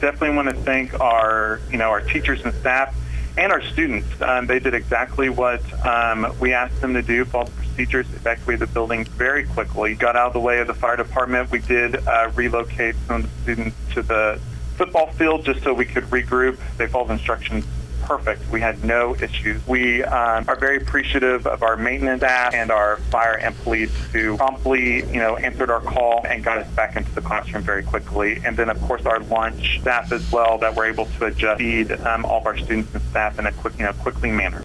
definitely want to thank our teachers and staff and our students. They did exactly what we asked them to do, followed the procedures, evacuated the building very quickly, got out of the way of the fire department. We did relocate some of the students to the football field just so we could regroup. They followed instructions perfect. We had no issues. We are very appreciative of our maintenance staff and our fire and police who promptly, answered our call and got us back into the classroom very quickly. And then, of course, our lunch staff as well that were able to adjust, feed all of our students and staff in a quickly manner.